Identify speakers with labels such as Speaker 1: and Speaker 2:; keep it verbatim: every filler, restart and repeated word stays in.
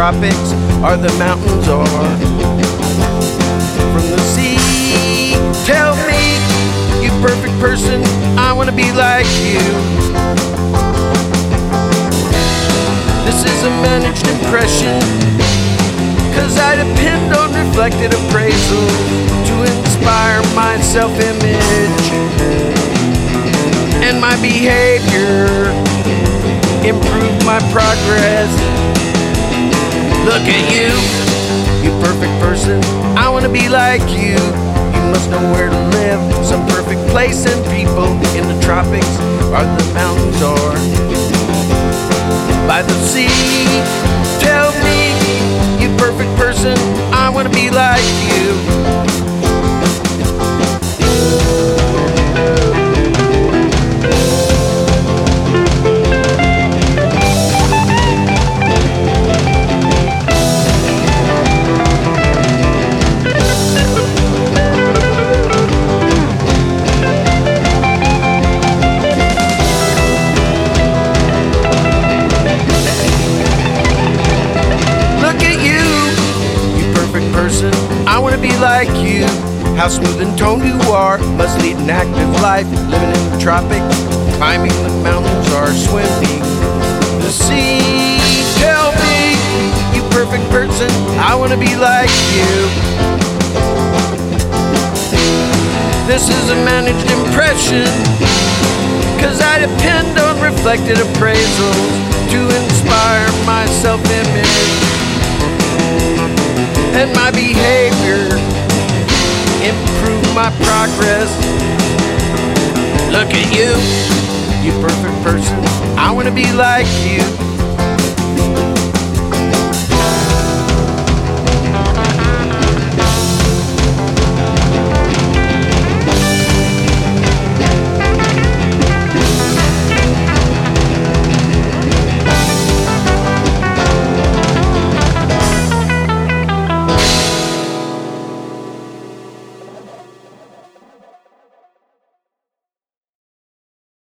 Speaker 1: tropics or the mountains or from the sea. Tell me, you perfect person, I want to be like you. This is a managed impression, 'cause I depend on reflected appraisal to inspire my self-image and my behavior, improve my progress. Look at you, you perfect person, I want to be like you. You must know where to live, some perfect place and people in the tropics or the mountains or by the sea. Tell me, you perfect person, I want to be like you. I want to be like you. How smooth and toned you are. Must lead an active life, living in the tropics, climbing the mountains or swimming the sea. Tell me, you perfect person, I want to be like you. This is a managed impression, 'cause I depend on reflected appraisals to inspire my self-image and my behavior, improve my progress. Look at you, you perfect person, I want to be like you.